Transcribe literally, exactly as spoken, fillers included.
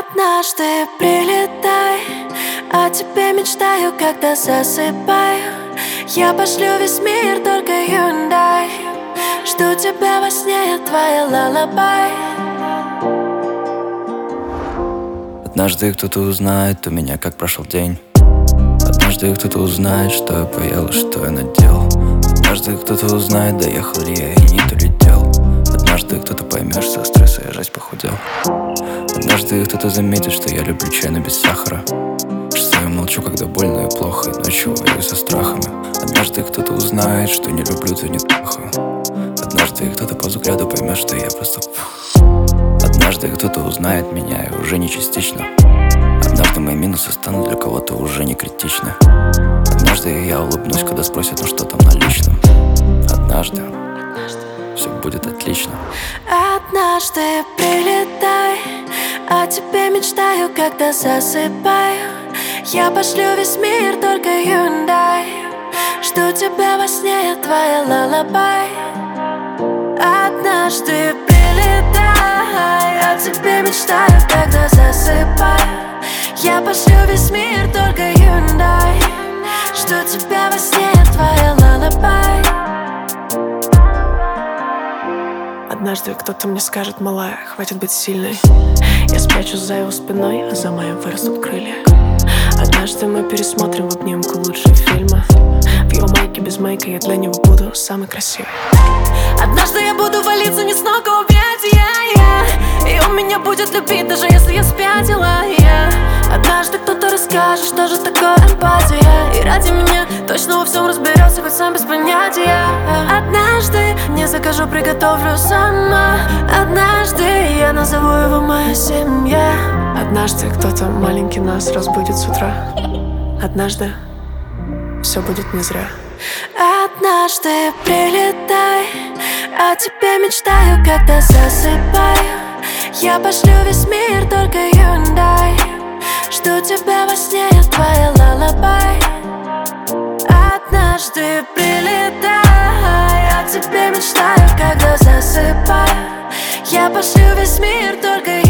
Однажды прилетай, о тебе мечтаю, когда засыпаю. Я пошлю весь мир, только Hyundai. Жду тебя во сне, я твоя лалабай. Однажды кто-то узнает у меня, как прошел день. Однажды кто-то узнает, что я поел и что я надел. Однажды кто-то узнает, доехал ли я и не долетел. Однажды кто-то поймет, что стресса я жесть похудел. Однажды кто-то заметит, что я люблю чай, но без сахара. Что я молчу, когда больно и плохо, и ночью воюю со страхами. Однажды кто-то узнает, что не люблю, то не трахаю. Однажды кто-то по взгляду поймет, что я просто... Однажды кто-то узнает меня, и уже не частично. Однажды мои минусы станут для кого-то уже не критичны. Однажды я улыбнусь, когда спросят, ну что там на личном. Однажды все будет отлично. Однажды прилетай, о тебе мечтаю, когда засыпаю. Я пошлю весь мир, только Hyundai. Жду тебя во сне, я твоя лалабай. Однажды прилетай, о тебе мечтаю, когда засыпаю. Я пошлю весь мир, только Hyundai. Жду тебя во сне, я твоя лалабай. Однажды кто-то мне скажет: малая, хватит быть сильной. Я спрячусь за его спиной, а за моим вырастут крылья. Однажды мы пересмотрим в обнимку лучшие фильмы. В его майке без мейка я для него буду самый красивый. Однажды я буду валиться не с ног, а объятия, yeah. И он меня будет любить, даже если я спятила, yeah. Однажды кто-то расскажет, что же такое эмпатия. И ради меня точно во всем разберется, хоть сам без понятия. Однажды не закажу, приготовлю сама. Однажды я назову его моя семья. Однажды кто-то маленький нас разбудит с утра. Однажды все будет не зря. Однажды прилетай, о тебе мечтаю, когда засыпаю. Я пошлю весь мир, только Hyundai. Жду тебя во сне, я твоя лалабай. Однажды прилетай, о тебе мечтаю, когда засыпаю. Я пошлю весь мир, только